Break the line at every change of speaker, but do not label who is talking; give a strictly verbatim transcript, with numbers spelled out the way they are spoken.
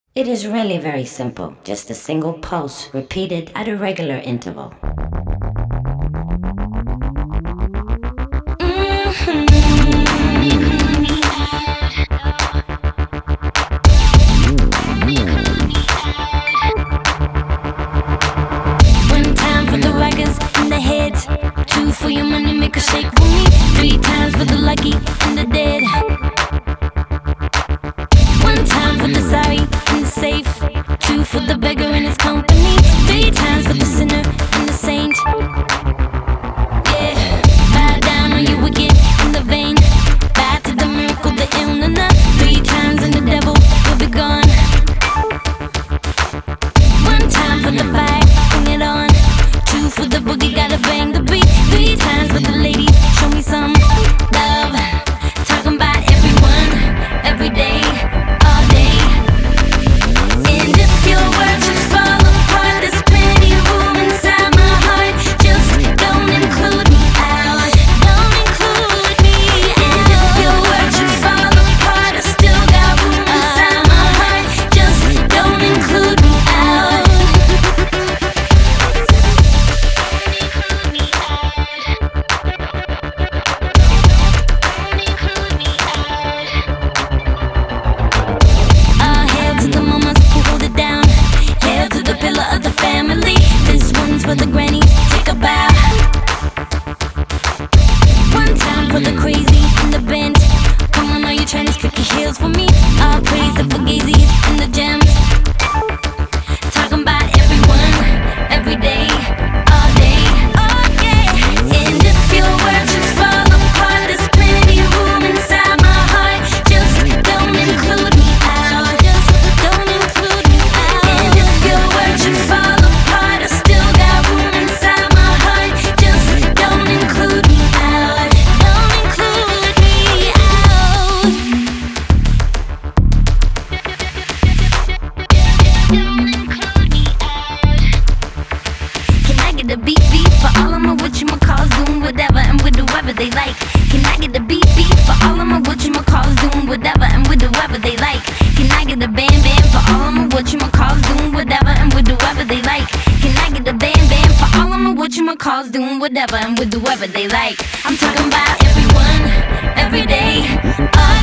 It is really very simple, just a single pulse repeated at a regular interval.
One time for the rockers and the heads, two for your money, make a shake for me, three times for the lucky and the dead. One time for the sorry and the safe, two for the beggar and his company, three times for the sinner and the saint. Yeah, bow down on your wicked and the vain, bow to the miracle, the ill, na na. Three times and the devil will be gone. One time for the fight, bring it on. Two for the boogie, gotta bang the beat. Three times for the ladies, show me some love. Talking about everyone, every day, all day. And if your world should fall apart, there's plenty room inside my heart. Just don't include me out, don't include me out. And if your world should fall apart, I still got room inside my heart. Just don't include me out. Uh, hail to the mamas who hold it down. Hail to the pillar of the family. This one's for the grannies, take a bow. One time for the crazy and the bent. Come on, all you Chinese cookie heels for me. All praise the fugazis and the gems. Talking about everyone, every day, all day, all day. And if your world should fall apart, there's plenty room inside my heart. Just don't include me out, just don't include me out. And if your world should fall apart, I still got room inside my heart. Just don't include me out, don't include me out. Don't include me out. Can I get a beat beat for all of my whatchamacalls doing whatever and with whoever they like? Can I get a beat beat for all of my whatchamacalls doing whatever and with whoever they like? Can I get a bam bam for all of my whatchamacalls doing whatever and with whoever they like? Can I get a bam bam for all of my whatchamacalls doing whatever and with whoever they like? I'm talking about everyone, every day, all